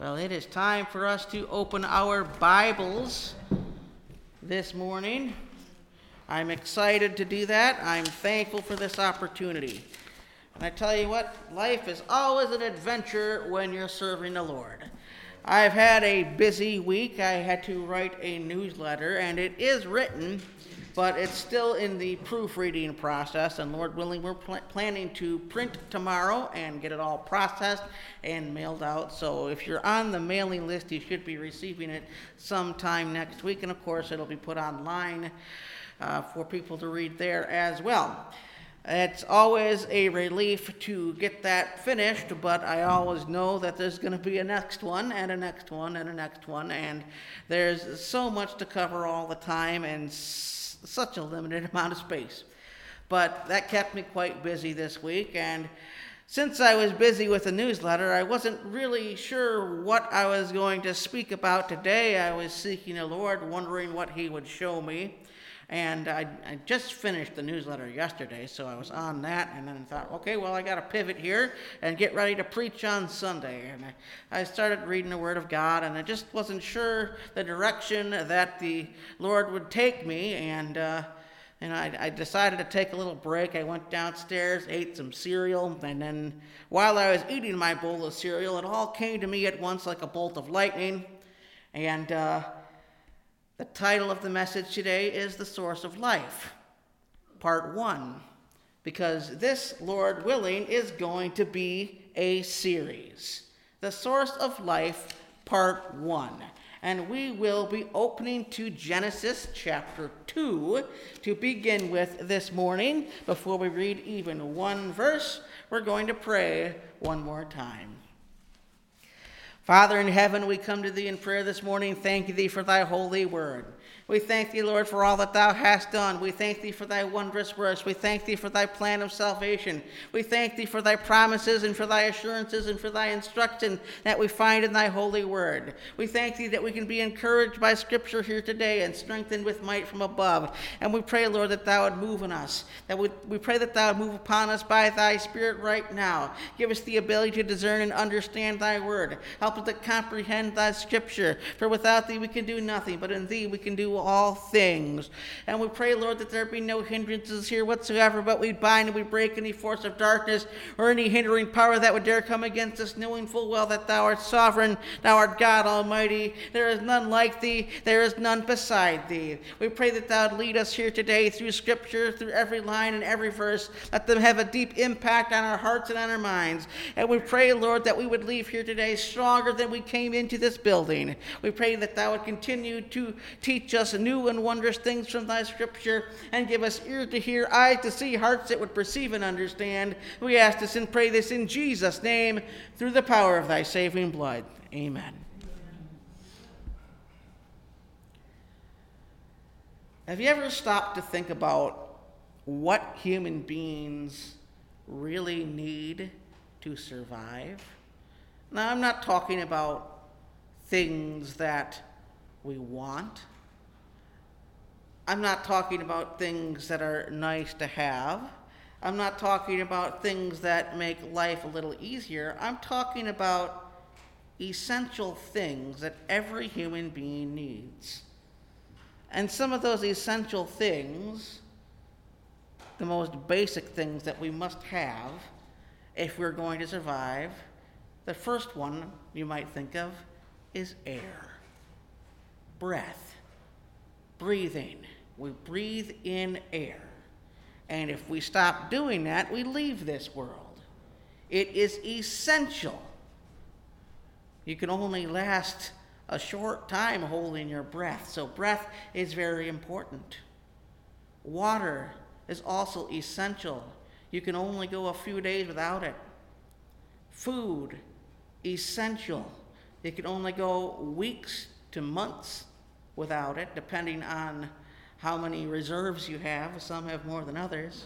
Well, it is time for us to open our Bibles this morning. I'm excited to do that. I'm thankful for this opportunity. And I tell you what, life is always an adventure when you're serving the Lord. I've had a busy week. I had to write a newsletter, and it is written, but it's still in the proofreading process, and Lord willing, we're planning to print tomorrow and get it all processed and mailed out. So if you're on the mailing list, you should be receiving it sometime next week, and of course, it'll be put online for people to read there as well. It's always a relief to get that finished, but I always know that there's going to be a next one and a next one and a next one, and there's so much to cover all the time and such a limited amount of space. But that kept me quite busy this week, and since I was busy with the newsletter, I wasn't really sure what I was going to speak about today. I was seeking the Lord, wondering what He would show me. And I just finished the newsletter yesterday, so I was on that, and then I thought, okay, well, I got to pivot here and get ready to preach on Sunday. And I started reading the Word of God, and I just wasn't sure the direction that the Lord would take me, and I decided to take a little break. I went downstairs, ate some cereal, and then while I was eating my bowl of cereal, it all came to me at once like a bolt of lightning, and the title of the message today is The Source of Life, Part 1, because this, Lord willing, is going to be a series. The Source of Life, Part 1. And we will be opening to Genesis chapter 2 to begin with this morning. Before we read even one verse, we're going to pray one more time. Father in heaven, we come to thee in prayer this morning, thanking thee for thy holy word. We thank thee, Lord, for all that thou hast done. We thank thee for thy wondrous works. We thank thee for thy plan of salvation. We thank thee for thy promises and for thy assurances and for thy instruction that we find in thy holy word. We thank thee that we can be encouraged by Scripture here today and strengthened with might from above. And we pray, Lord, that thou would move in us. We pray that thou would move upon us by thy Spirit right now. Give us the ability to discern and understand thy word. Help us to comprehend thy Scripture. For without thee we can do nothing, but in thee we can do all things. And we pray, Lord, that there be no hindrances here whatsoever, but we bind and we break any force of darkness or any hindering power that would dare come against us, knowing full well that thou art sovereign, thou art God Almighty. There is none like thee, there is none beside thee. We pray that thou would lead us here today through Scripture, through every line and every verse. Let them have a deep impact on our hearts and on our minds. And we pray, Lord, that we would leave here today stronger than we came into this building. We pray that thou would continue to teach us new and wondrous things from thy Scripture, and give us ears to hear, eyes to see, hearts that would perceive and understand. We ask this and pray this in Jesus' name, through the power of thy saving blood. Amen. Have you ever stopped to think about what human beings really need to survive? Now, I'm not talking about things that we want. I'm not talking about things that are nice to have. I'm not talking about things that make life a little easier. I'm talking about essential things that every human being needs. And some of those essential things, the most basic things that we must have if we're going to survive, the first one you might think of is air, breath, breathing. We breathe in air. And if we stop doing that, we leave this world. It is essential. You can only last a short time holding your breath, so breath is very important. Water is also essential. You can only go a few days without it. Food, essential. You can only go weeks to months without it, depending on how many reserves you have. Some have more than others.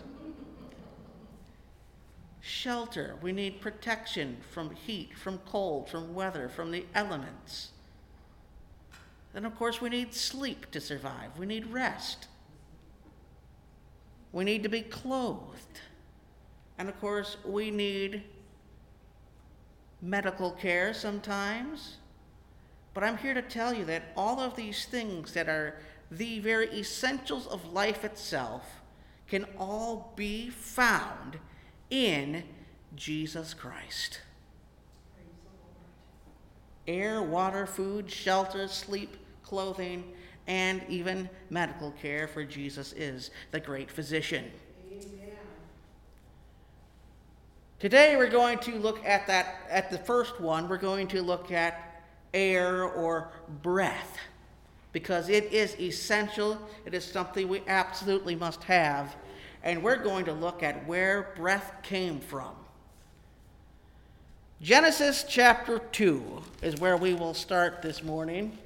Shelter. We need protection from heat, from cold, from weather, from the elements. Then, of course, we need sleep to survive. We need rest. We need to be clothed. And, of course, we need medical care sometimes. But I'm here to tell you that all of these things that are the very essentials of life itself can all be found in Jesus Christ. Air, water, food, shelter, sleep, clothing, and even medical care, for Jesus is the great physician. Amen. Today we're going to look at the first one. We're going to look at air or breath, because it is essential. It is something we absolutely must have. And we're going to look at where breath came from. Genesis chapter 2 is where we will start this morning.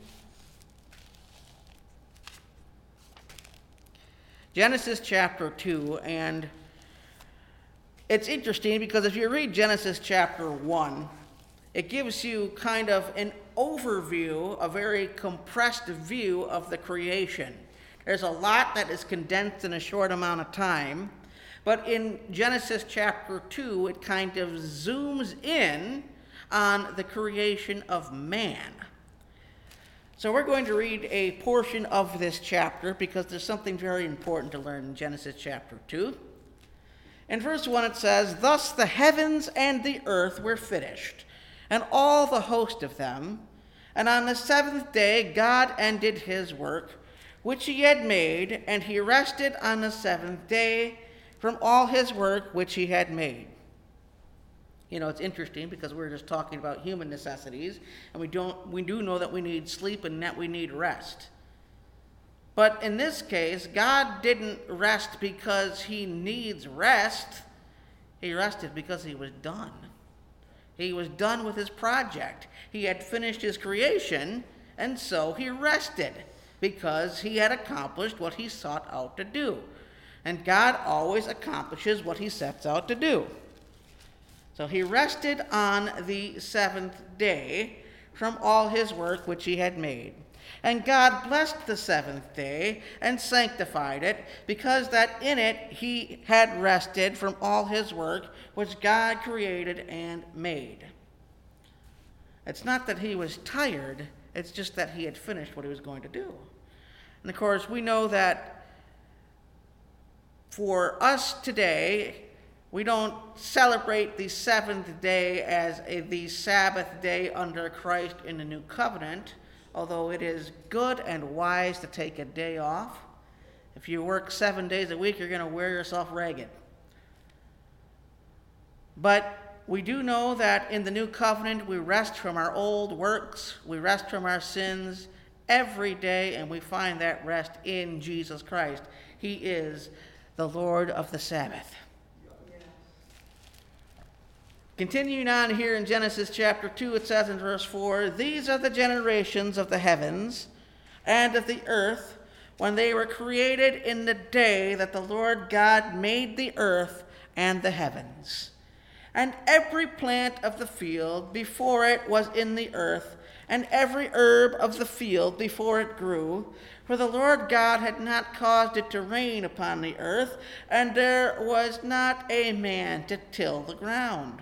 Genesis chapter 2, and it's interesting because if you read Genesis chapter 1, it gives you kind of an overview, a very compressed view of the creation. There's a lot that is condensed in a short amount of time. But in Genesis chapter 2, it kind of zooms in on the creation of man. So we're going to read a portion of this chapter because there's something very important to learn in Genesis chapter 2. In verse 1 it says, "Thus the heavens and the earth were finished, and all the host of them. And on the seventh day God ended his work, which he had made, and he rested on the seventh day from all his work which he had made." You know, it's interesting because we're just talking about human necessities, and we do know that we need sleep and that we need rest. But in this case, God didn't rest because he needs rest. He rested because he was done. He was done with his project. He had finished his creation, and so he rested because he had accomplished what he sought out to do. And God always accomplishes what he sets out to do. So he rested on the seventh day from all his work which he had made. And God blessed the seventh day and sanctified it, because that in it he had rested from all his work which God created and made. It's not that he was tired, it's just that he had finished what he was going to do. And of course, we know that for us today, we don't celebrate the seventh day as the Sabbath day under Christ in the new covenant, although it is good and wise to take a day off. If you work 7 days a week, you're going to wear yourself ragged. But we do know that in the new covenant, we rest from our old works, we rest from our sins every day, and we find that rest in Jesus Christ. He is the Lord of the Sabbath. Continuing on here in Genesis chapter 2, it says in verse 4, "These are the generations of the heavens and of the earth when they were created in the day that the Lord God made the earth and the heavens. And every plant of the field before it was in the earth, and every herb of the field before it grew. For the Lord God had not caused it to rain upon the earth, and there was not a man to till the ground."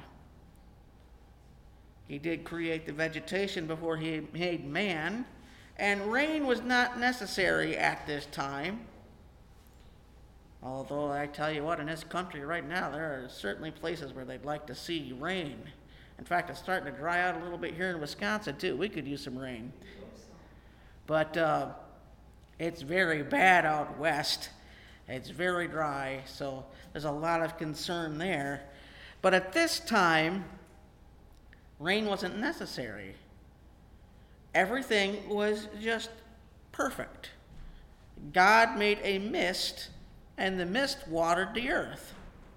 He did create the vegetation before he made man, and rain was not necessary at this time. Although I tell you what, in this country right now, there are certainly places where they'd like to see rain. In fact, it's starting to dry out a little bit here in Wisconsin, too. We could use some rain. But it's very bad out west. It's very dry, so there's a lot of concern there. But at this time, rain wasn't necessary. Everything was just perfect. God made a mist, and the mist watered the earth.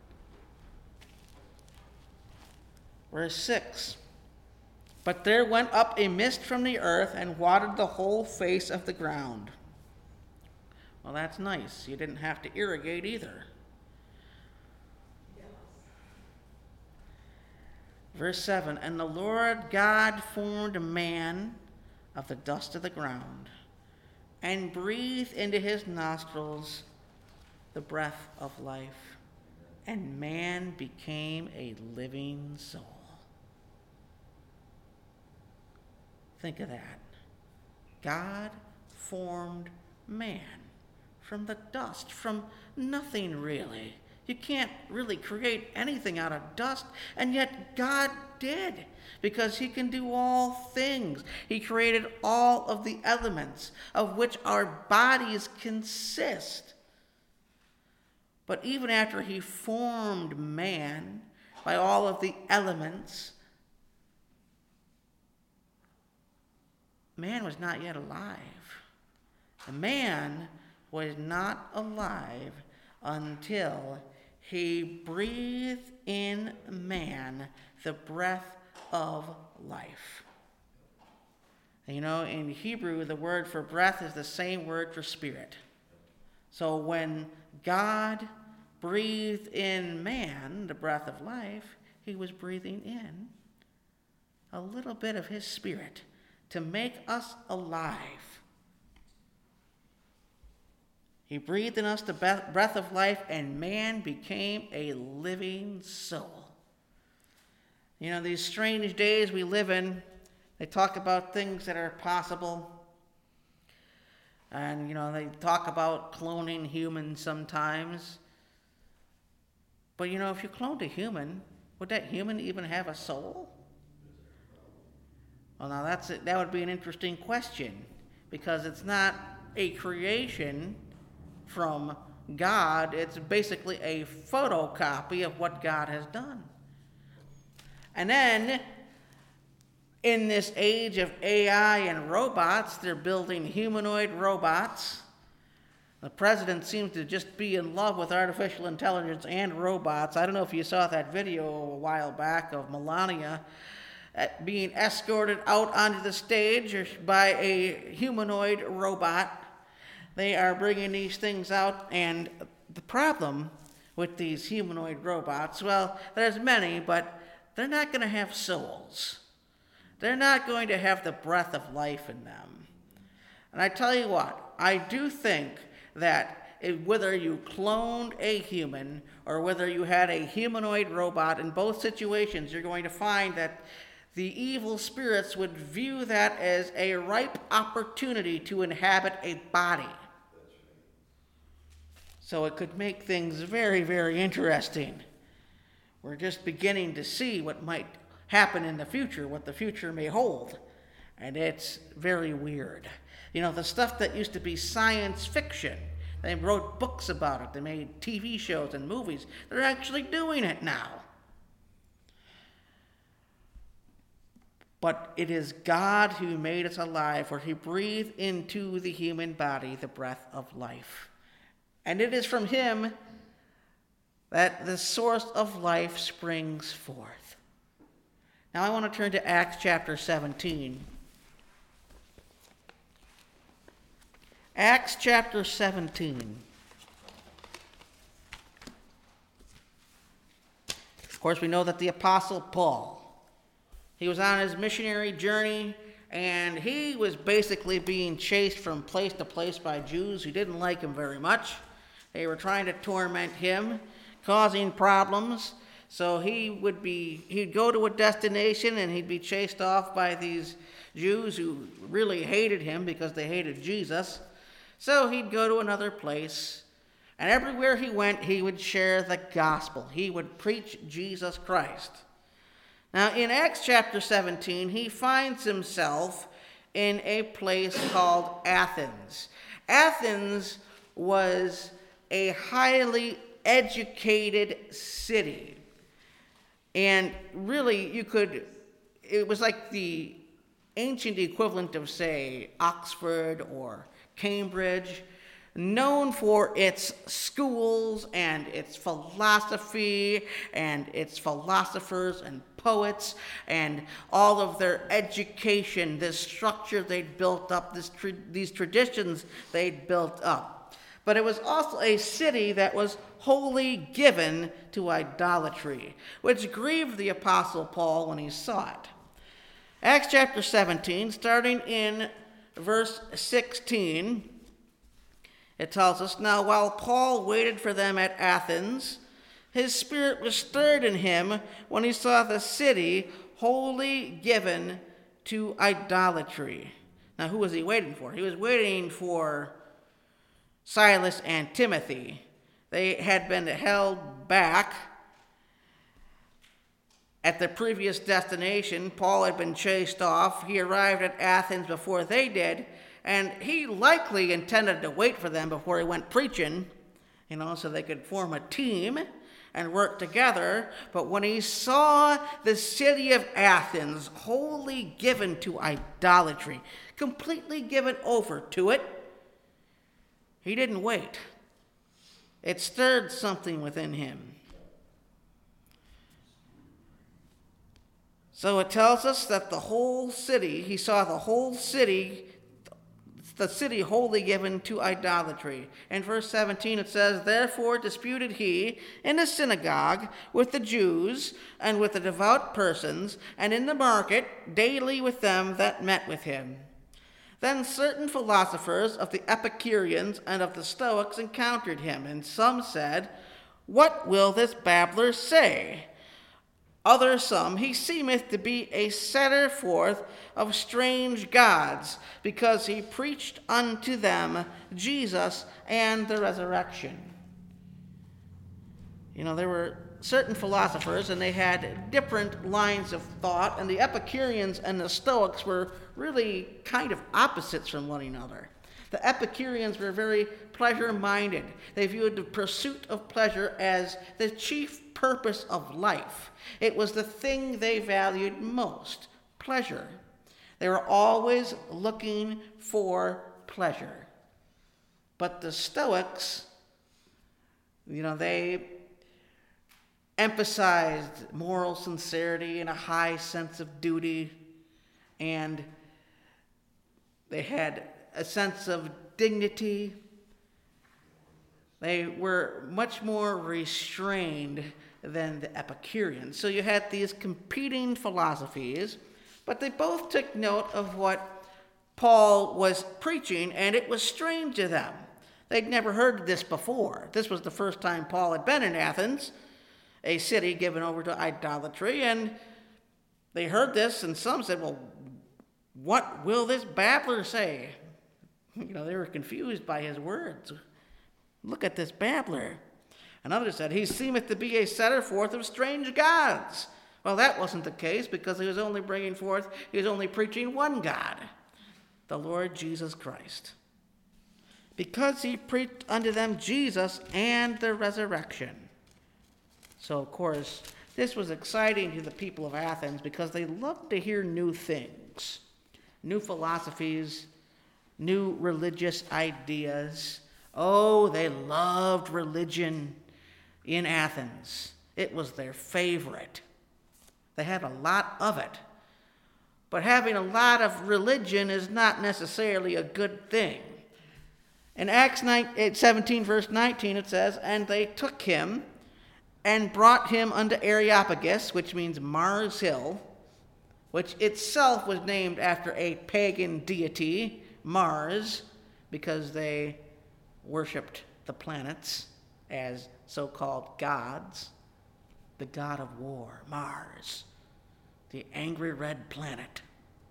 Verse 6, "But there went up a mist from the earth and watered the whole face of the ground." Well, that's nice. You didn't have to irrigate either. Verse 7, "And the Lord God formed man of the dust of the ground, and breathed into his nostrils the breath of life, and man became a living soul." Think of that. God formed man from the dust, from nothing really. You can't really create anything out of dust, and yet God did, because he can do all things. He created all of the elements of which our bodies consist. But even after he formed man by all of the elements, man was not yet alive. The man was not alive until he breathed in man the breath of life. And in Hebrew, the word for breath is the same word for spirit. So when God breathed in man the breath of life, he was breathing in a little bit of his spirit to make us alive. He breathed in us the breath of life, and man became a living soul. These strange days we live in, they talk about things that are possible. And, they talk about cloning humans sometimes. But, if you cloned a human, would that human even have a soul? Well, now that would be an interesting question, because it's not a creation from God. It's basically a photocopy of what God has done. And then, in this age of AI and robots, they're building humanoid robots. The president seems to just be in love with artificial intelligence and robots. I don't know if you saw that video a while back of Melania being escorted out onto the stage by a humanoid robot. They are bringing these things out, and the problem with these humanoid robots, well, there's many, but they're not going to have souls. They're not going to have the breath of life in them. And I tell you what, I do think that whether you cloned a human or whether you had a humanoid robot, in both situations, you're going to find that the evil spirits would view that as a ripe opportunity to inhabit a body. So it could make things very, very interesting. We're just beginning to see what might happen in the future, what the future may hold. And it's very weird. The stuff that used to be science fiction, they wrote books about it, they made TV shows and movies. They're actually doing it now. But it is God who made us alive, for he breathed into the human body the breath of life. And it is from him that the source of life springs forth. Now I want to turn to Acts chapter 17. Acts chapter 17. Of course, we know that the Apostle Paul, he was on his missionary journey, and he was basically being chased from place to place by Jews who didn't like him very much. They were trying to torment him, causing problems. So he'd go to a destination and he'd be chased off by these Jews who really hated him because they hated Jesus. So he'd go to another place, and everywhere he went, he would share the gospel. He would preach Jesus Christ. Now, in Acts chapter 17, he finds himself in a place called Athens. Athens was a highly educated city. And really, it was like the ancient equivalent of, say, Oxford or Cambridge, known for its schools and its philosophy and its philosophers and poets and all of their education, this structure they'd built up, these traditions they'd built up. But it was also a city that was wholly given to idolatry, which grieved the Apostle Paul when he saw it. Acts chapter 17, starting in verse 16, it tells us, "Now while Paul waited for them at Athens, his spirit was stirred in him when he saw the city wholly given to idolatry." Now, who was he waiting for? He was waiting for Silas and Timothy. They had been held back at the previous destination. Paul had been chased off. He arrived at Athens before they did, and he likely intended to wait for them before he went preaching, so they could form a team and work together. But when he saw the city of Athens wholly given to idolatry, completely given over to it, he didn't wait. It stirred something within him. So it tells us that he saw the whole city, the city wholly given to idolatry. In verse 17 it says, "Therefore disputed he in the synagogue with the Jews and with the devout persons, and in the market daily with them that met with him. Then certain philosophers of the Epicureans and of the Stoics encountered him, and some said, 'What will this babbler say?' Others some, 'He seemeth to be a setter forth of strange gods, because he preached unto them Jesus and the resurrection.'" There were certain philosophers, and they had different lines of thought, and the Epicureans and the Stoics were really kind of opposites from one another. The Epicureans were very pleasure-minded. They viewed the pursuit of pleasure as the chief purpose of life. It was the thing they valued most, pleasure. They were always looking for pleasure. But the Stoics, they emphasized moral sincerity and a high sense of duty, and they had a sense of dignity. They were much more restrained than the Epicureans. So you had these competing philosophies, but they both took note of what Paul was preaching, and it was strange to them. They'd never heard this before. This was the first time Paul had been in Athens, a city given over to idolatry, and they heard this, and some said, "Well, what will this babbler say?" They were confused by his words. "Look at this babbler." And others said, "He seemeth to be a setter forth of strange gods." Well, that wasn't the case, because he was only preaching one God, the Lord Jesus Christ. Because he preached unto them Jesus and the resurrection. So, of course, this was exciting to the people of Athens, because they loved to hear new things, new philosophies, new religious ideas. Oh, they loved religion in Athens. It was their favorite. They had a lot of it. But having a lot of religion is not necessarily a good thing. In Acts 17, verse 19, it says, "And they took him and brought him unto Areopagus," which means Mars Hill, which itself was named after a pagan deity, Mars, because they worshipped the planets as so-called gods. The god of war, Mars, the angry red planet.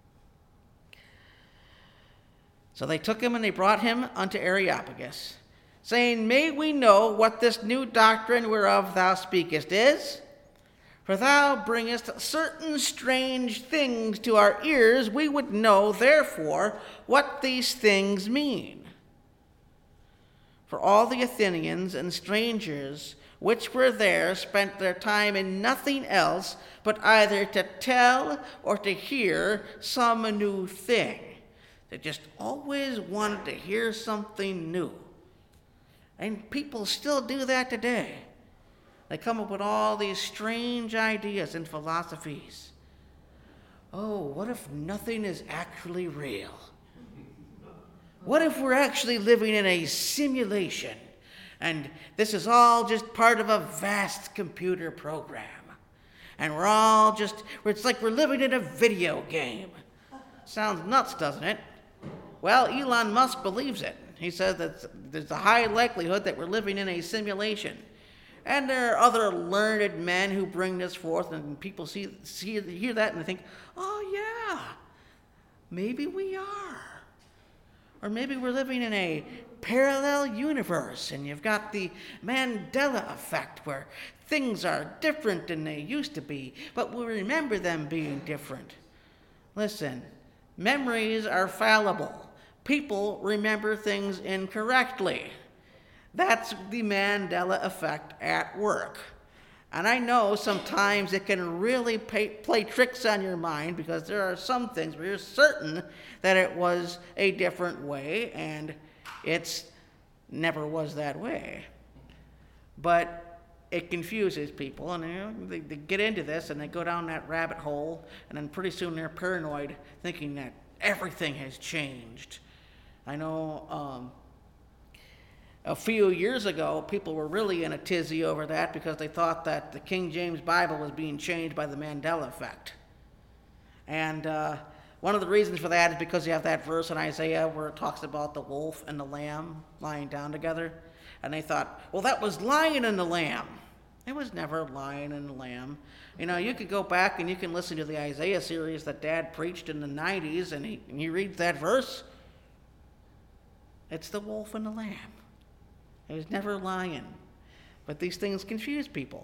So they took him and they brought him unto Areopagus, saying, "May we know what this new doctrine whereof thou speakest is? For thou bringest certain strange things to our ears. We would know, therefore, what these things mean." For all the Athenians and strangers which were there spent their time in nothing else but either to tell or to hear some new thing. They just always wanted to hear something new. And people still do that today. They come up with all these strange ideas and philosophies. Oh, what if nothing is actually real? What if we're actually living in a simulation, and this is all just part of a vast computer program, and it's like we're living in a video game? Sounds nuts, doesn't it? Well, Elon Musk believes it. He says that there's a high likelihood that we're living in a simulation. And there are other learned men who bring this forth, and people hear that and they think, "Oh yeah, maybe we are." Or maybe we're living in a parallel universe and you've got the Mandela effect where things are different than they used to be, but we remember them being different. Listen, memories are fallible. People remember things incorrectly. That's the Mandela effect at work. And I know sometimes it can really play tricks on your mind because there are some things where you're certain that it was a different way and it never was that way. But it confuses people, and they get into this and they go down that rabbit hole, and then pretty soon they're paranoid thinking that everything has changed. I know a few years ago, people were really in a tizzy over that because they thought that the King James Bible was being changed by the Mandela effect. And one of the reasons for that is because you have that verse in Isaiah where it talks about the wolf and the lamb lying down together. And they thought, well, that was lion and the lamb. It was never lion and the lamb. You could go back and you can listen to the Isaiah series that Dad preached in the 90s, and he reads that verse. It's the wolf and the lamb. It was never lion. But these things confuse people.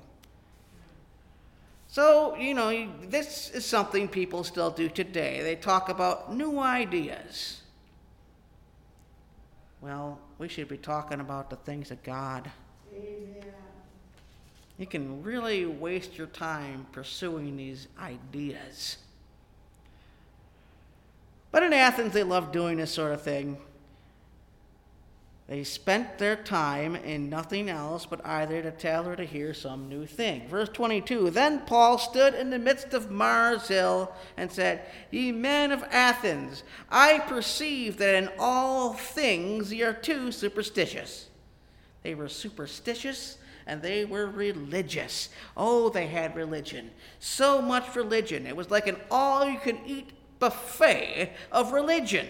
So, this is something people still do today. They talk about new ideas. Well, we should be talking about the things of God. Amen. You can really waste your time pursuing these ideas. But in Athens, they loved doing this sort of thing. They spent their time in nothing else but either to tell or to hear some new thing. Verse 22, Then Paul stood in the midst of Mars Hill and said, Ye men of Athens, I perceive that in all things ye are too superstitious. They were superstitious and they were religious. Oh, they had religion. So much religion. It was like an all-you-can-eat buffet of religion.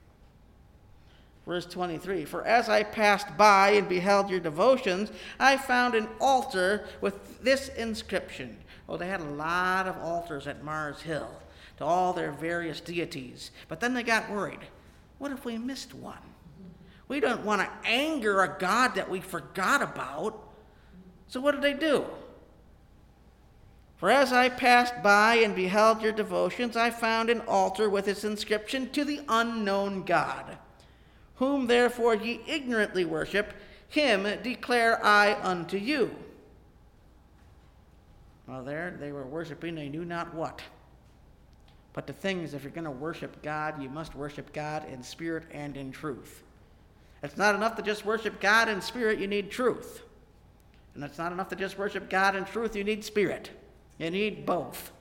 Verse 23, For as I passed by and beheld your devotions, I found an altar with this inscription. Oh, they had a lot of altars at Mars Hill to all their various deities. But then they got worried. What if we missed one? We don't want to anger a God that we forgot about. So what did they do? For as I passed by and beheld your devotions, I found an altar with its inscription, To the unknown God. Whom therefore ye ignorantly worship, him declare I unto you. Well, there they were worshiping they knew not what. But the thing is, if you're going to worship God, you must worship God in spirit and in truth. It's not enough to just worship God in spirit, you need truth. And it's not enough to just worship God in truth, you need spirit. You need both.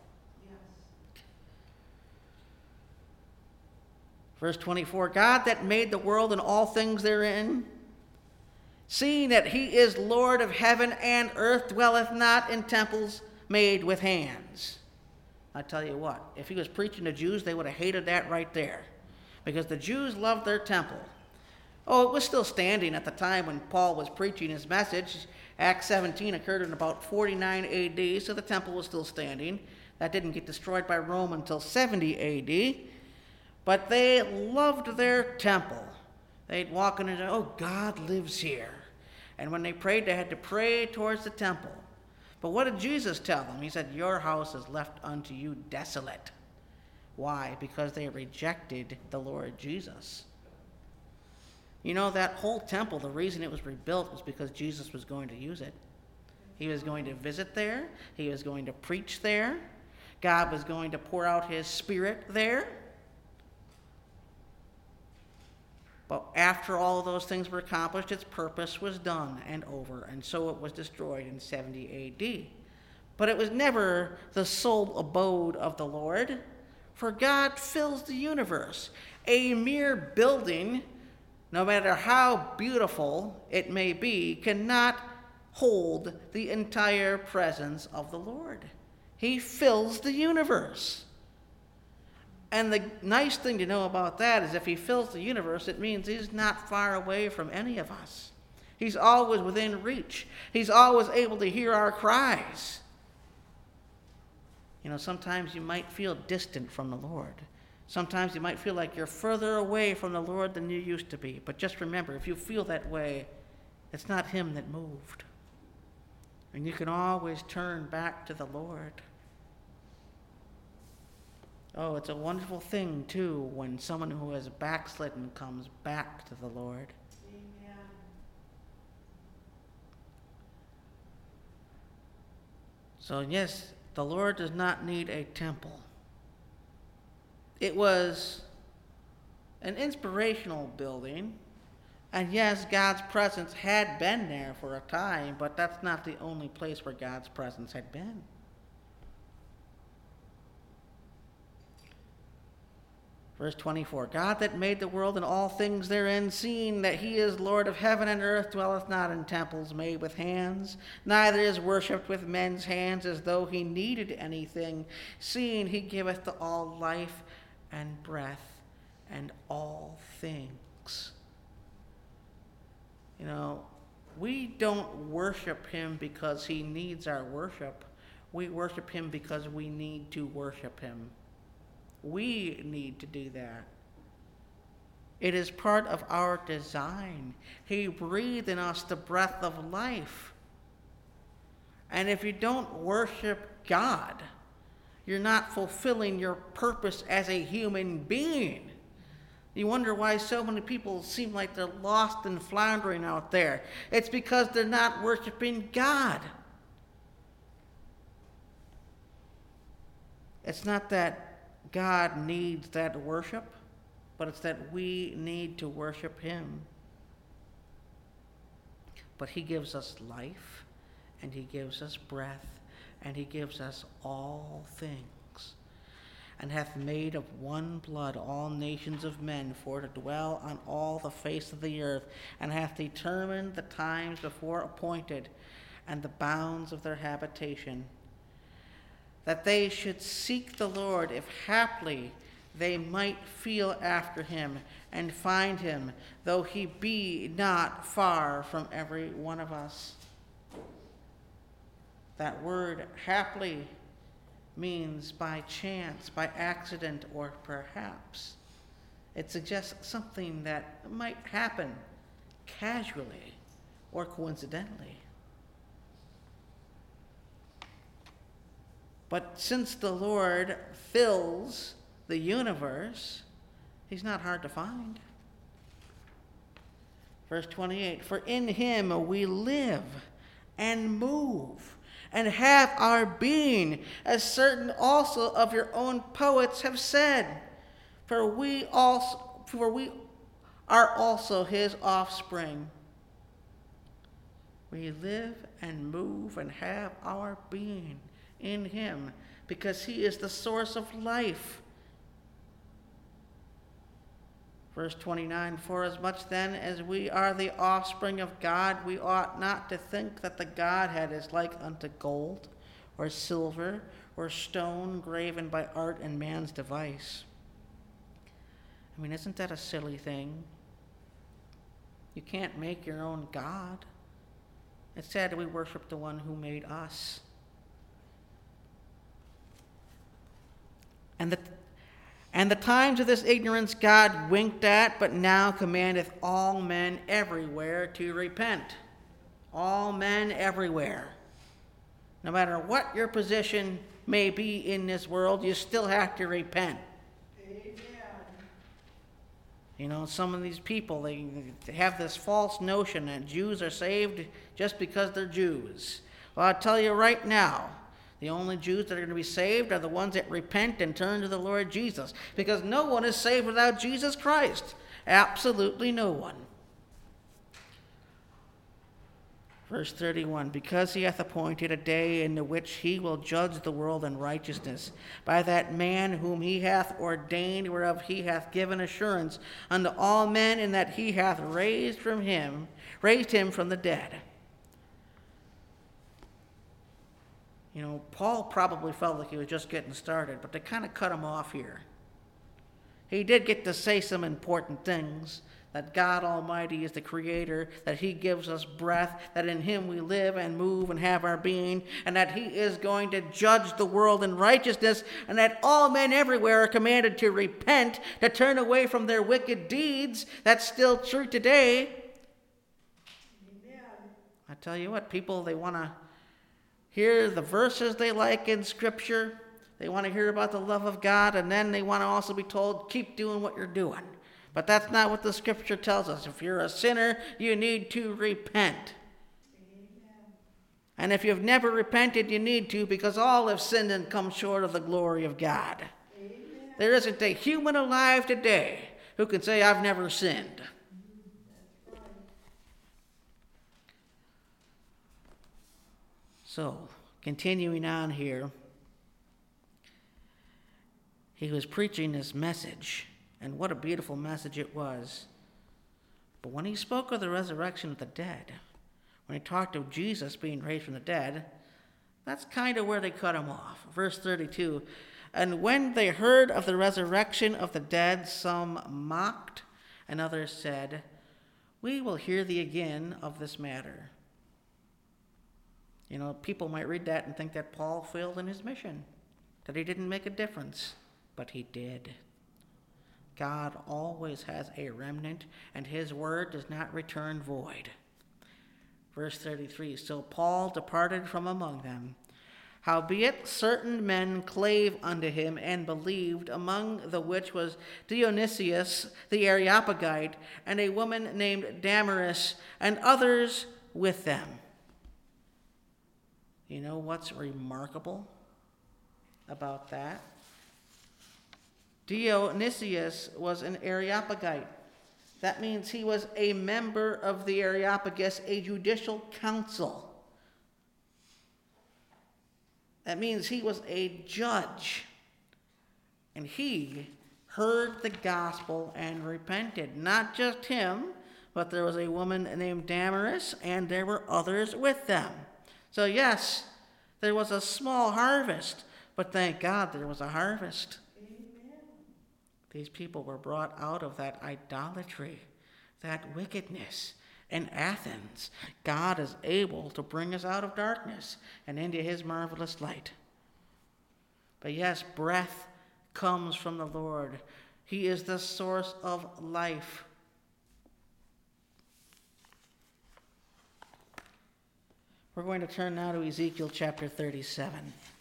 Verse 24, God that made the world and all things therein, seeing that he is Lord of heaven and earth, dwelleth not in temples made with hands. I tell you what, if he was preaching to Jews, they would have hated that right there. Because the Jews loved their temple. Oh, it was still standing at the time when Paul was preaching his message. Acts 17 occurred in about 49 AD, so the temple was still standing. That didn't get destroyed by Rome until 70 AD. But they loved their temple. They'd walk in and say, oh, God lives here. And when they prayed, they had to pray towards the temple. But what did Jesus tell them? He said, your house is left unto you desolate. Why? Because they rejected the Lord Jesus. That whole temple, the reason it was rebuilt was because Jesus was going to use it. He was going to visit there. He was going to preach there. God was going to pour out his Spirit there. But after all of those things were accomplished, its purpose was done and over, and so it was destroyed in 70 AD. But it was never the sole abode of the Lord, for God fills the universe. A mere building, no matter how beautiful it may be, cannot hold the entire presence of the Lord. He fills the universe. And the nice thing to know about that is if he fills the universe, it means he's not far away from any of us. He's always within reach. He's always able to hear our cries. Sometimes you might feel distant from the Lord. Sometimes you might feel like you're further away from the Lord than you used to be. But just remember, if you feel that way, it's not him that moved. And you can always turn back to the Lord. Oh, it's a wonderful thing, too, when someone who has backslidden comes back to the Lord. Amen. So, yes, the Lord does not need a temple. It was an inspirational building. And yes, God's presence had been there for a time, but that's not the only place where God's presence had been. Verse 24, God that made the world and all things therein, seeing that he is Lord of heaven and earth, dwelleth not in temples made with hands, neither is worshipped with men's hands as though he needed anything, seeing he giveth to all life and breath and all things. You know, we don't worship him because he needs our worship. We worship him because we need to worship him. We need to do that. It is part of our design. He breathed in us the breath of life. And if you don't worship God, you're not fulfilling your purpose as a human being. You wonder why so many people seem like they're lost and floundering out there. It's because they're not worshiping God. It's not that God needs that worship, but it's that we need to worship him. But he gives us life, and he gives us breath, and he gives us all things, and hath made of one blood all nations of men for to dwell on all the face of the earth, and hath determined the times before appointed, and the bounds of their habitation, that they should seek the Lord, if haply they might feel after him, and find him, though he be not far from every one of us. That word haply means by chance, by accident, or perhaps. It suggests something that might happen casually or coincidentally. But since the Lord fills the universe, he's not hard to find. Verse 28, for in him we live and move and have our being, as certain also of your own poets have said. For we are also his offspring. We live and move and have our being in him, because he is the source of life. Verse 29, for as much then as we are the offspring of God, we ought not to think that the Godhead is like unto gold, or silver, or stone graven by art and man's device. I mean, isn't that a silly thing? You can't make your own God. Instead, we worship the one who made us. And the times of this ignorance God winked at, but now commandeth all men everywhere to repent. All men everywhere. No matter what your position may be in this world, you still have to repent. Amen. You know, some of these people, they have this false notion that Jews are saved just because they're Jews. Well, I'll tell you right now, the only Jews that are going to be saved are the ones that repent and turn to the Lord Jesus. Because no one is saved without Jesus Christ. Absolutely no one. Verse 31, because he hath appointed a day in the which he will judge the world in righteousness, by that man whom he hath ordained, whereof he hath given assurance unto all men, in that he hath raised him from the dead. You know, Paul probably felt like he was just getting started, but they kind of cut him off here. He did get to say some important things that God Almighty is the Creator, that He gives us breath, that in Him we live and move and have our being, and that He is going to judge the world in righteousness, and that all men everywhere are commanded to repent, to turn away from their wicked deeds. That's still true today. Amen. I tell you what, people, they want to hear the verses they like in Scripture. They want to hear about the love of God, and then they want to also be told, keep doing what you're doing. But that's not what the Scripture tells us. If you're a sinner, you need to repent. Amen. And if you've never repented, you need to, because all have sinned and come short of the glory of God. Amen. There isn't a human alive today who can say, I've never sinned. Right. So, continuing on here, he was preaching this message. And what a beautiful message it was. But when he spoke of the resurrection of the dead, when he talked of Jesus being raised from the dead, that's kind of where they cut him off. Verse 32, and when they heard of the resurrection of the dead, some mocked, and others said, we will hear thee again of this matter. You know, people might read that and think that Paul failed in his mission, that he didn't make a difference, but he did. God always has a remnant, and his word does not return void. Verse 33, so Paul departed from among them. Howbeit certain men clave unto him and believed, among the which was Dionysius the Areopagite, and a woman named Damaris, and others with them. You know what's remarkable about that? Dionysius was an Areopagite. That means he was a member of the Areopagus, a judicial council. That means he was a judge. And he heard the gospel and repented. Not just him, but there was a woman named Damaris, and there were others with them. So yes, there was a small harvest, but thank God there was a harvest. These people were brought out of that idolatry, that wickedness. In Athens, God is able to bring us out of darkness and into his marvelous light. But yes, breath comes from the Lord. He is the source of life. We're going to turn now to Ezekiel chapter 37.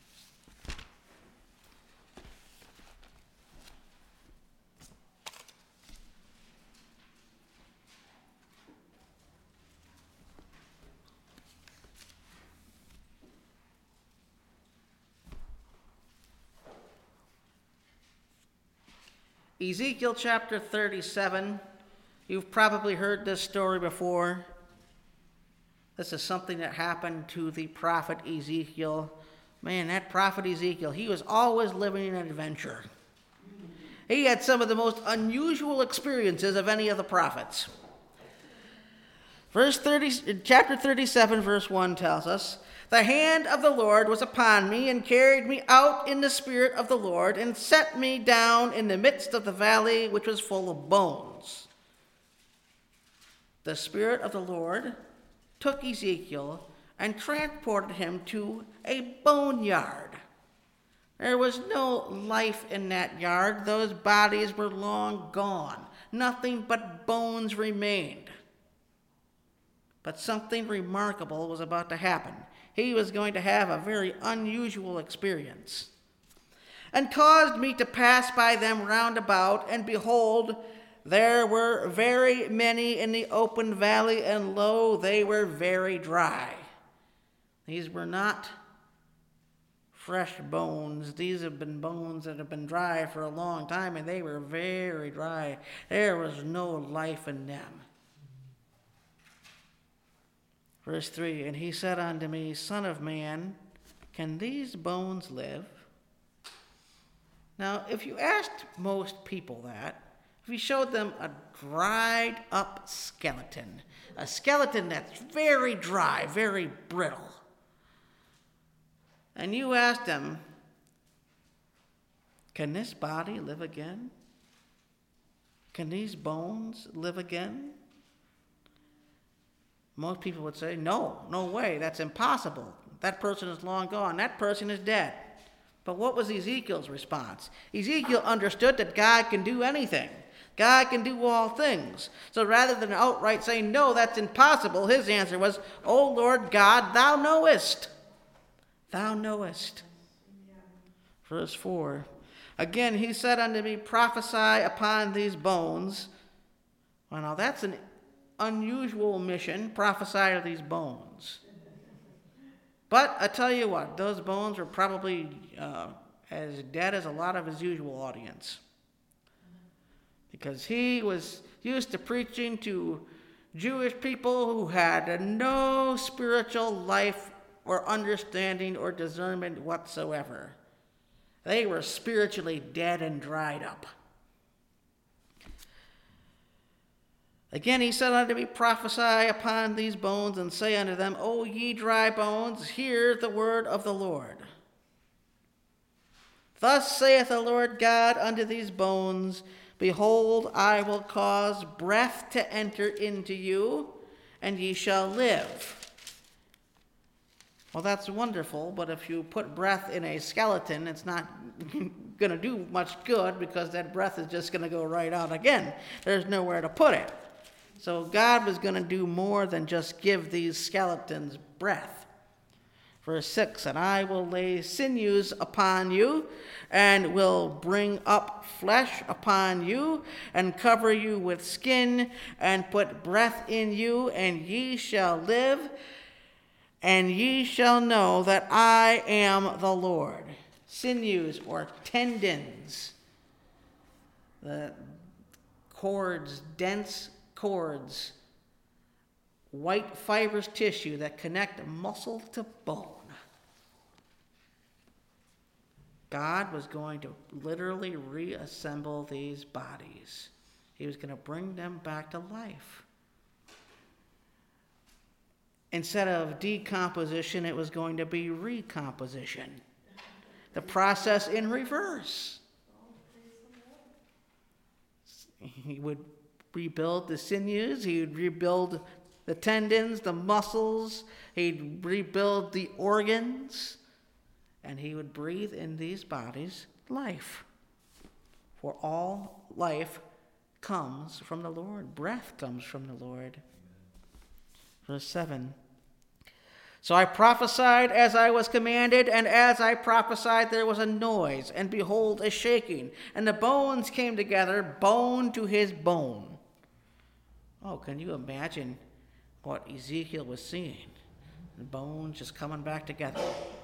Ezekiel chapter 37, you've probably heard this story before. This is something that happened to the prophet Ezekiel. Man, that prophet Ezekiel, he was always living in an adventure. He had some of the most unusual experiences of any of the prophets. Chapter 37, verse 1 tells us, the hand of the Lord was upon me and carried me out in the spirit of the Lord and set me down in the midst of the valley which was full of bones. The spirit of the Lord took Ezekiel and transported him to a boneyard. There was no life in that yard. Those bodies were long gone. Nothing but bones remained. But something remarkable was about to happen. He was going to have a very unusual experience. And caused me to pass by them round about, and behold, there were very many in the open valley, and lo, they were very dry. These were not fresh bones. These have been bones that have been dry for a long time, and they were very dry. There was no life in them. Verse 3, and he said unto me, Son of man, can these bones live? Now, if you asked most people that, if you showed them a dried up skeleton, a skeleton that's very dry, very brittle, and you asked them, can this body live again? can these bones live again? Most people would say, no way, that's impossible. That person is long gone. That person is dead. But what was Ezekiel's response? Ezekiel understood that God can do anything. God can do all things. So rather than outright saying, no, that's impossible, his answer was, O Lord God, thou knowest. Thou knowest. Verse 4. Again, he said unto me, prophesy upon these bones. Well, now that's an unusual mission, prophesy to these bones. But I tell you what, those bones were probably as dead as a lot of his usual audience. Because he was used to preaching to Jewish people who had no spiritual life or understanding or discernment whatsoever. They were spiritually dead and dried up. Again he said unto me, prophesy upon these bones, and say unto them, O ye dry bones, hear the word of the Lord. Thus saith the Lord God unto these bones, behold, I will cause breath to enter into you, and ye shall live. Well, that's wonderful, but if you put breath in a skeleton, it's not going to do much good, because that breath is just going to go right out again. There's nowhere to put it. So God was going to do more than just give these skeletons breath. Verse 6, and I will lay sinews upon you, and will bring up flesh upon you, and cover you with skin, and put breath in you, and ye shall live, and ye shall know that I am the Lord. Sinews or tendons, the cords, dense cords, white fibrous tissue that connect muscle to bone. God was going to literally reassemble these bodies. He was going to bring them back to life. Instead of decomposition, it was going to be recomposition. The process in reverse. He would rebuild the sinews, he would rebuild the tendons, the muscles, he'd rebuild the organs, and he would breathe in these bodies life. For all life comes from the Lord. Breath comes from the Lord. Verse 7. So I prophesied as I was commanded, and as I prophesied there was a noise, and behold, a shaking, and the bones came together, bone to his bone. Oh, can you imagine what Ezekiel was seeing? The bones just coming back together,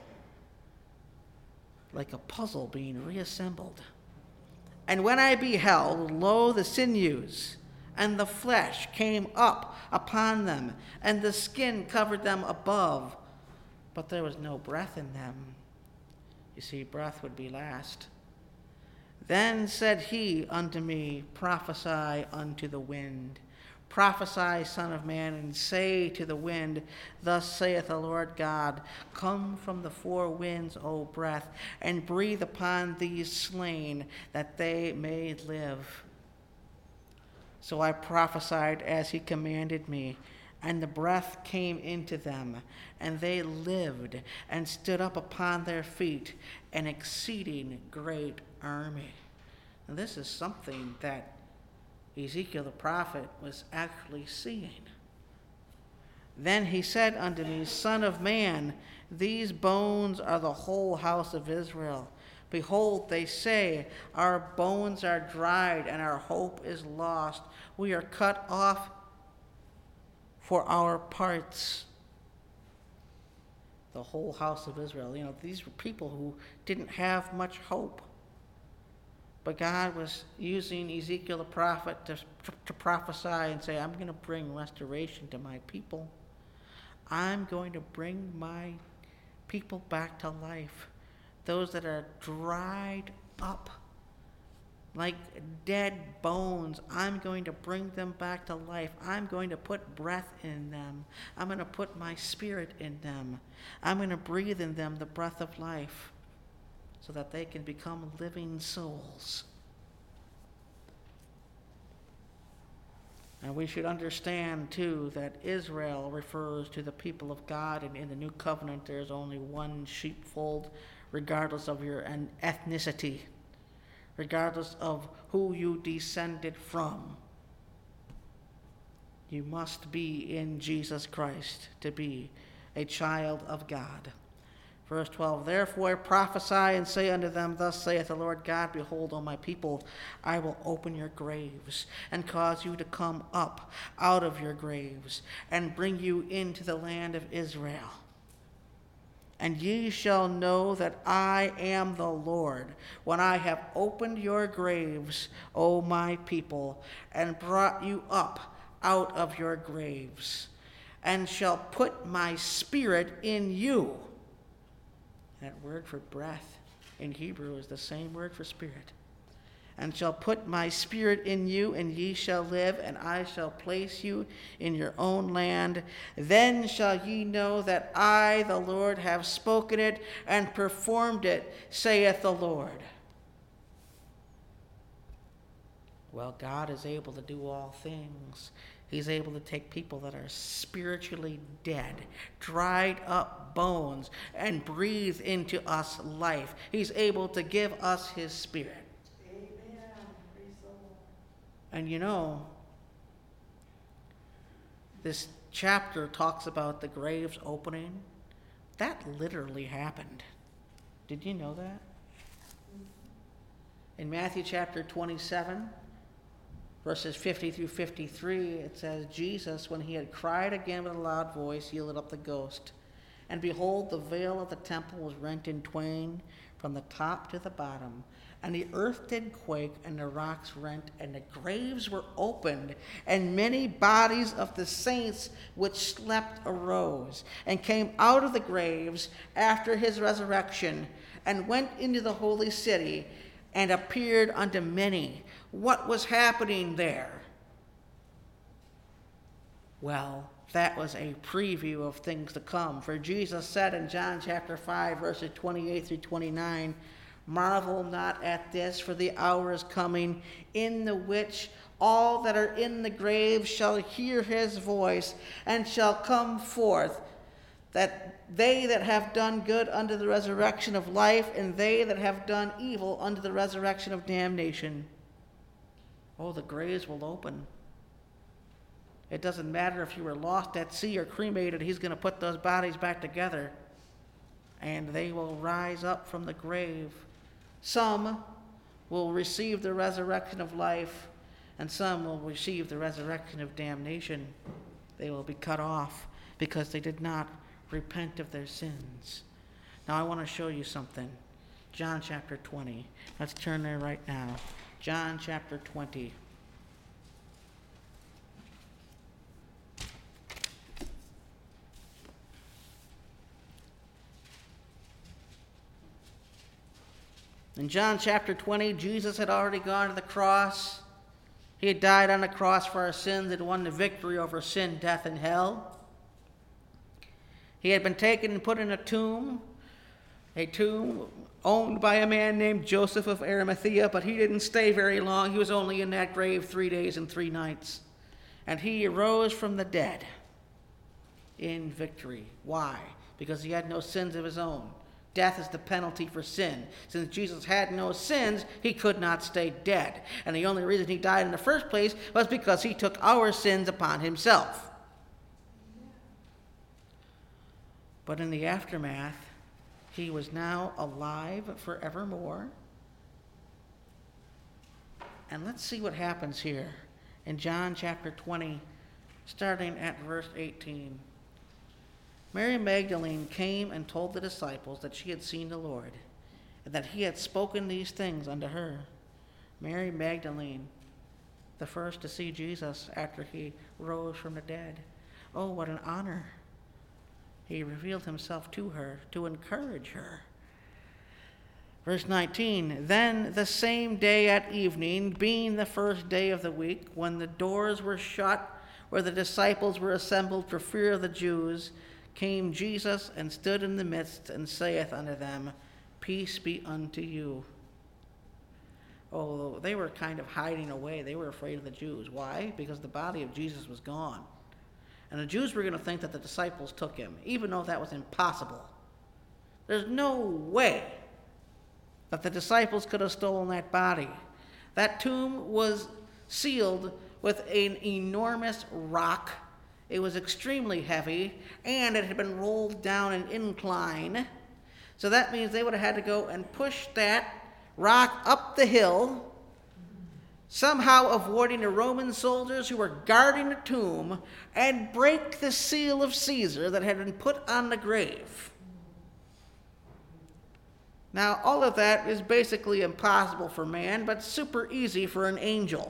like a puzzle being reassembled. And when I beheld, lo, the sinews and the flesh came up upon them, and the skin covered them above, but there was no breath in them. You see, breath would be last. Then said he unto me, prophesy unto the wind. Prophesy, Son of man, and say to the wind, thus saith the Lord God, come from the four winds, O breath, and breathe upon these slain, that they may live. So I prophesied as he commanded me, and the breath came into them, and they lived, and stood up upon their feet, an exceeding great army. Now this is something that Ezekiel the prophet was actually seeing. Then he said unto me, Son of man, these bones are the whole house of Israel. Behold, they say, our bones are dried, and our hope is lost. We are cut off for our parts. The whole house of Israel. You know, these were people who didn't have much hope. But God was using Ezekiel the prophet to prophesy and say, I'm going to bring restoration to my people. I'm going to bring my people back to life. Those that are dried up like dead bones, I'm going to bring them back to life. I'm going to put breath in them. I'm going to put my spirit in them. I'm going to breathe in them the breath of life, so that they can become living souls. And we should understand, too, that Israel refers to the people of God, and in the New Covenant there's only one sheepfold, regardless of your ethnicity, regardless of who you descended from. You must be in Jesus Christ to be a child of God. Verse 12, therefore prophesy and say unto them, thus saith the Lord God, behold, O my people, I will open your graves, and cause you to come up out of your graves, and bring you into the land of Israel. And ye shall know that I am the Lord, when I have opened your graves, O my people, and brought you up out of your graves, and shall put my spirit in you. That word for breath in Hebrew is the same word for spirit. And shall put my spirit in you, and ye shall live, and I shall place you in your own land. Then shall ye know that I, the Lord, have spoken it and performed it, saith the Lord. Well, God is able to do all things. He's able to take people that are spiritually dead, dried up bones, and breathe into us life. He's able to give us his spirit. Amen. Praise the Lord. And you know, this chapter talks about the graves opening. That literally happened. Did you know that? In Matthew chapter 27, verses 50 through 53, it says, Jesus, when he had cried again with a loud voice, yielded up the ghost. And behold, the veil of the temple was rent in twain from the top to the bottom. And the earth did quake, and the rocks rent, and the graves were opened. And many bodies of the saints which slept arose, and came out of the graves after his resurrection, and went into the holy city, and appeared unto many. What was happening there? Well, that was a preview of things to come. For Jesus said in John chapter 5, verses 28 through 29, marvel not at this, for the hour is coming, in the which all that are in the grave shall hear his voice, and shall come forth, that they that have done good unto the resurrection of life, and they that have done evil unto the resurrection of damnation. Oh, the graves will open. It doesn't matter if you were lost at sea or cremated, he's going to put those bodies back together, and they will rise up from the grave. Some will receive the resurrection of life, and some will receive the resurrection of damnation. They will be cut off because they did not repent of their sins. Now I want to show you something. John chapter 20. Let's turn there right now. John chapter 20. In John chapter 20, Jesus had already gone to the cross. He had died on the cross for our sins and won the victory over sin, death, and hell. He had been taken and put in a tomb owned by a man named Joseph of Arimathea, but he didn't stay very long. He was only in that grave 3 days and 3 nights. And he arose from the dead in victory. Why? Because he had no sins of his own. Death is the penalty for sin. Since Jesus had no sins, he could not stay dead. And the only reason he died in the first place was because he took our sins upon himself. But in the aftermath, he was now alive forevermore. And let's see what happens here in John chapter 20, starting at verse 18. Mary Magdalene came and told the disciples that she had seen the Lord, and that he had spoken these things unto her. Mary Magdalene, the first to see Jesus after he rose from the dead. Oh, what an honor. He revealed himself to her to encourage her. Verse 19, then the same day at evening, being the first day of the week, when the doors were shut, where the disciples were assembled for fear of the Jews, came Jesus and stood in the midst, and saith unto them, peace be unto you. Oh, they were kind of hiding away. They were afraid of the Jews. Why? Because the body of Jesus was gone. And the Jews were going to think that the disciples took him, even though that was impossible. There's no way that the disciples could have stolen that body. That tomb was sealed with an enormous rock. It was extremely heavy, and it had been rolled down an incline. So that means they would have had to go and push that rock up the hill, somehow avoiding the Roman soldiers who were guarding the tomb, and break the seal of Caesar that had been put on the grave. Now, all of that is basically impossible for man, but super easy for an angel.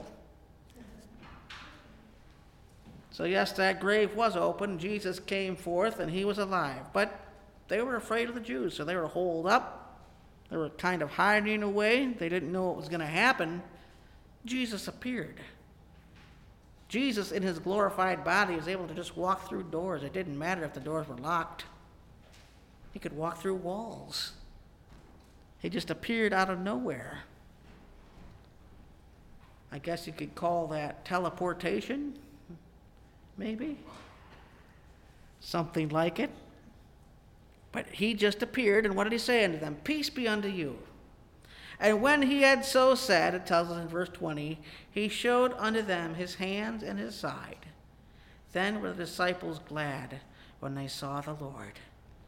So yes, that grave was open. Jesus came forth, and he was alive. But they were afraid of the Jews, so they were holed up. They were kind of hiding away. They didn't know what was going to happen. Jesus appeared. Jesus, in his glorified body, was able to just walk through doors. It didn't matter if the doors were locked. He could walk through walls. He just appeared out of nowhere. I guess you could call that teleportation, maybe. Something like it. But he just appeared, and what did he say unto them? Peace be unto you. And when he had so said, it tells us in verse 20, he showed unto them his hands and his side. Then were the disciples glad when they saw the Lord.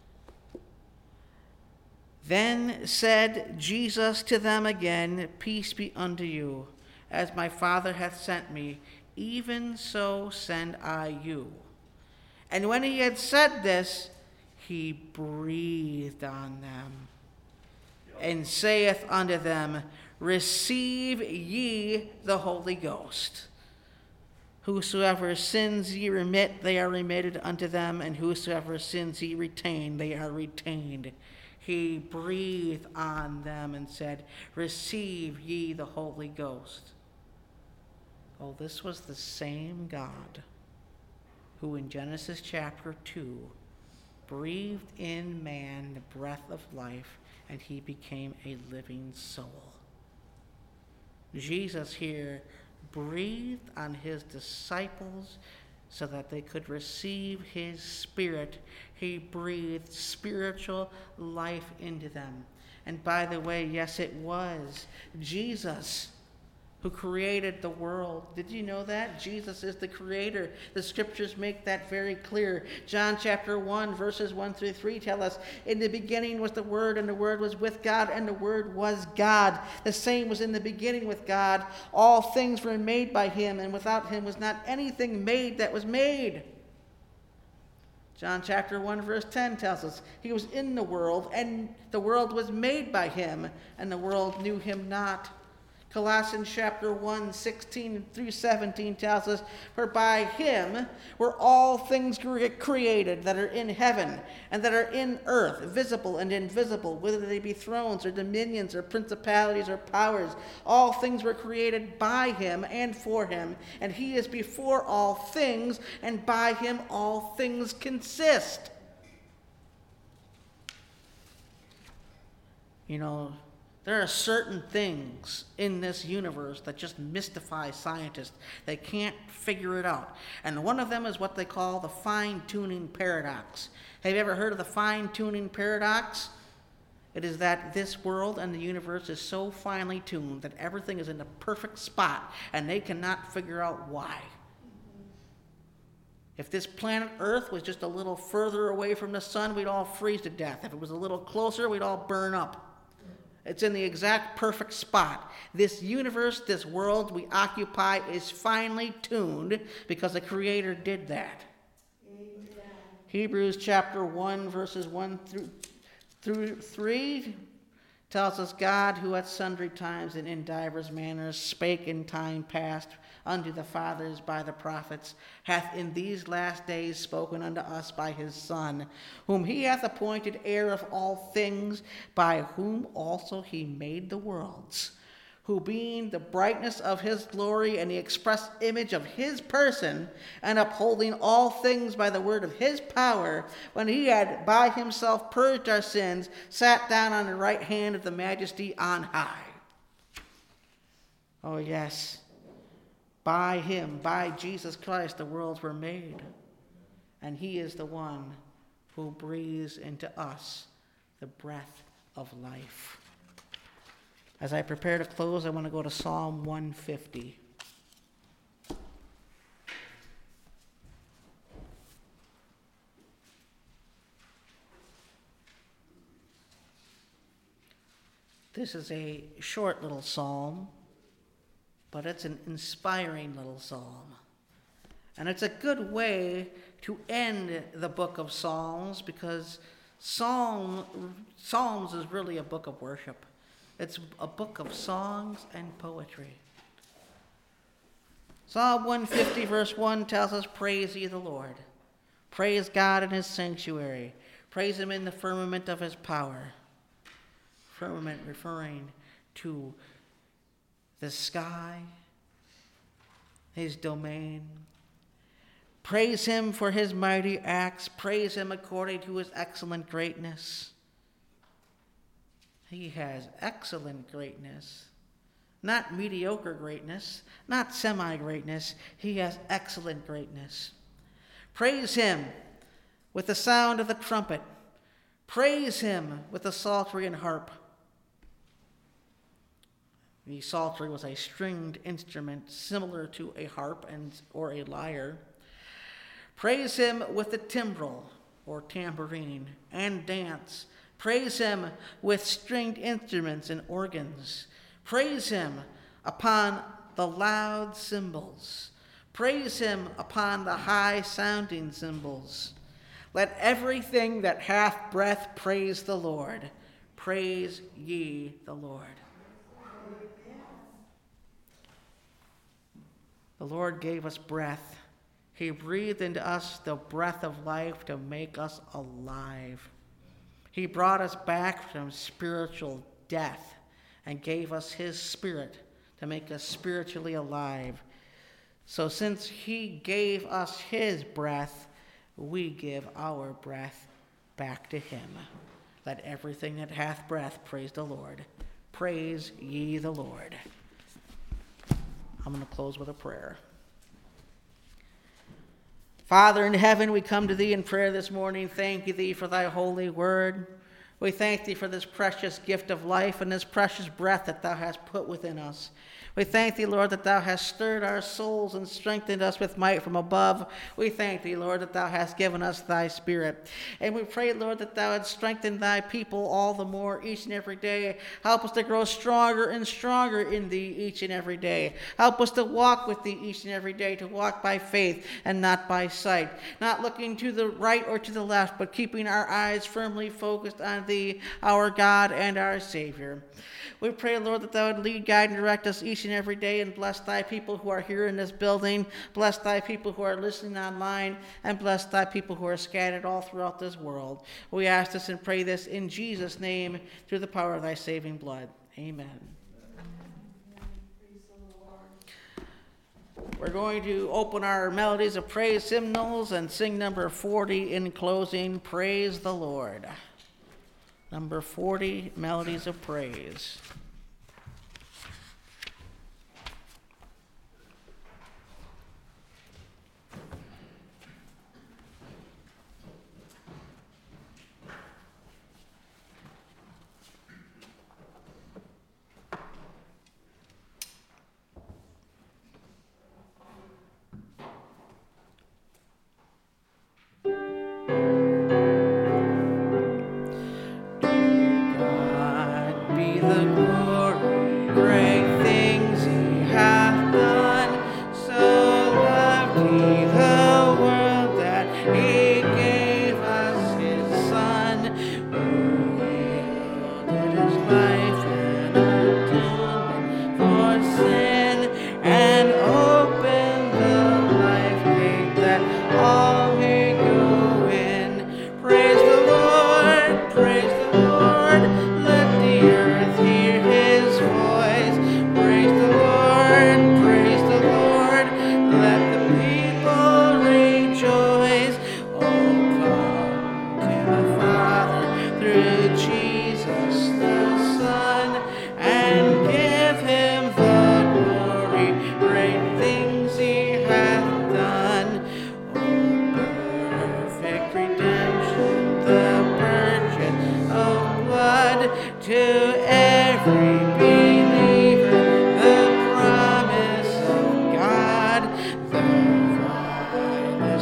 Then said Jesus to them again, Peace be unto you. As my Father hath sent me, even so send I you. And when he had said this, he breathed on them, and saith unto them, Receive ye the Holy Ghost. Whosoever sins ye remit, they are remitted unto them, and whosoever sins ye retain, they are retained. He breathed on them and said, Receive ye the Holy Ghost. Oh, this was the same God who in Genesis chapter 2 breathed in man the breath of life, and he became a living soul. Jesus here breathed on his disciples so that they could receive his Spirit. He breathed spiritual life into them. And by the way, yes, it was Jesus who created the world. Did you know that? Jesus is the creator. The scriptures make that very clear. John chapter 1, verses 1 through 3 tell us, In the beginning was the Word, and the Word was with God, and the Word was God. The same was in the beginning with God. All things were made by him, and without him was not anything made that was made. John chapter 1, verse 10 tells us, He was in the world, and the world was made by him, and the world knew him not. Colossians chapter 1, 16 through 17 tells us, For by him were all things created that are in heaven and that are in earth, visible and invisible, whether they be thrones or dominions or principalities or powers. All things were created by him and for him, and he is before all things, and by him all things consist. You know, there are certain things in this universe that just mystify scientists. They can't figure it out. And one of them is what they call the fine-tuning paradox. Have you ever heard of the fine-tuning paradox? It is that this world and the universe is so finely tuned that everything is in the perfect spot, and they cannot figure out why. If this planet Earth was just a little further away from the sun, we'd all freeze to death. If it was a little closer, we'd all burn up. It's in the exact perfect spot. This universe, this world we occupy is finely tuned because the Creator did that. Amen. Hebrews chapter 1, verses 1 through 3 tells us, God, who at sundry times and in divers manners spake in time past unto the fathers by the prophets, hath in these last days spoken unto us by his Son, whom he hath appointed heir of all things, by whom also he made the worlds, who being the brightness of his glory and the express image of his person, and upholding all things by the word of his power, when he had by himself purged our sins, sat down on the right hand of the majesty on high. Oh, yes. By him, by Jesus Christ, the worlds were made. And he is the one who breathes into us the breath of life. As I prepare to close, I want to go to Psalm 150. This is a short little psalm, but it's an inspiring little psalm. And it's a good way to end the book of Psalms, because Psalms is really a book of worship. It's a book of songs and poetry. Psalm 150 verse 1 tells us, "Praise ye the Lord. Praise God in his sanctuary. Praise him in the firmament of his power." Firmament referring to the sky, his domain. Praise him for his mighty acts. Praise him according to his excellent greatness. He has excellent greatness. Not mediocre greatness, not semi-greatness. He has excellent greatness. Praise him with the sound of the trumpet. Praise him with the psaltery and harp. The psaltery was a stringed instrument similar to a harp or a lyre. Praise him with the timbrel or tambourine and dance. Praise him with stringed instruments and organs. Praise him upon the loud cymbals. Praise him upon the high-sounding cymbals. Let everything that hath breath praise the Lord. Praise ye the Lord. The Lord gave us breath. He breathed into us the breath of life to make us alive. He brought us back from spiritual death and gave us his spirit to make us spiritually alive. So since he gave us his breath, we give our breath back to him. Let everything that hath breath praise the Lord. Praise ye the Lord. I'm going to close with a prayer. Father in heaven, we come to thee in prayer this morning. Thank thee for thy holy word. We thank thee for this precious gift of life and this precious breath that thou hast put within us. We thank thee, Lord, that thou hast stirred our souls and strengthened us with might from above. We thank thee, Lord, that thou hast given us thy spirit. And we pray, Lord, that thou hadst strengthened thy people all the more each and every day. Help us to grow stronger and stronger in thee each and every day. Help us to walk with thee each and every day, to walk by faith and not by sight. Not looking to the right or to the left, but keeping our eyes firmly focused on thee, our God and our Savior. We pray, Lord, that thou would lead, guide, and direct us each and every day, and bless thy people who are here in this building, bless thy people who are listening online, and bless thy people who are scattered all throughout this world. We ask this and pray this in Jesus' name, through the power of thy saving blood. Amen. We're going to open our melodies of praise hymnals and sing number 40 in closing. Praise the Lord. Number 40, Melodies of Praise.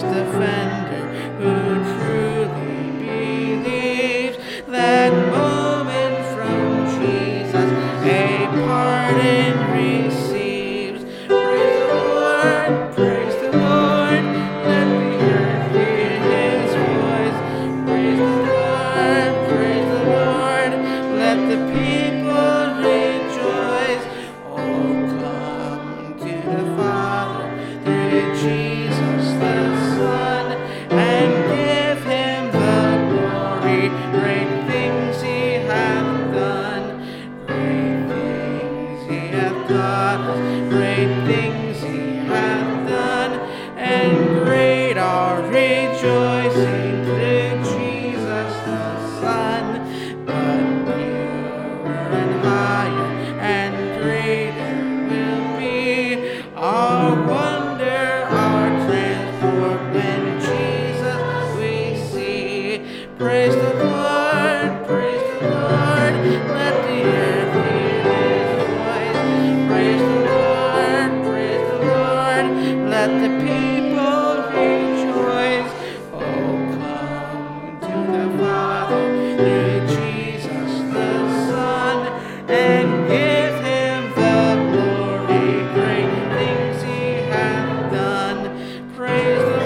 defender who truly believes. That moment from Jesus, a pardon receives. Praise the Lord, praise the Lord, let the earth hear his voice. Praise the Lord, let the people rejoice. Oh, come to the Father through Jesus the Son, and give him the glory. Great things he hath done, great things he hath taught us, great things he hath done, and great our rejoicing through Jesus the Son. But purer and higher and greater will be our wonder, our transport when Jesus we see. Praise the Lord, let the earth hear his voice. Praise the Lord, let the people rejoice. Oh, come to the Father through Jesus the Son, and give him the glory. Great things he hath done. Praise the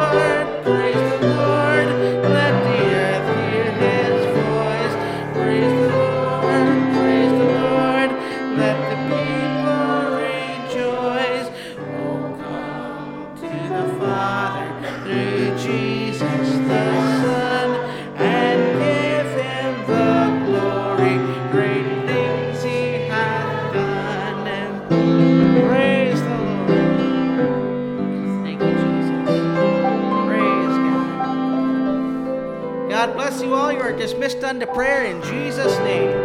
Lord, let the earth hear his voice. Praise the Lord, let the people rejoice. Oh, come to the Father through Jesus the Son, and give him the glory. Great things he hath done. And praise the Lord. Thank you, Jesus. Praise God. God bless you all. You are dismissed unto prayer in Jesus' name.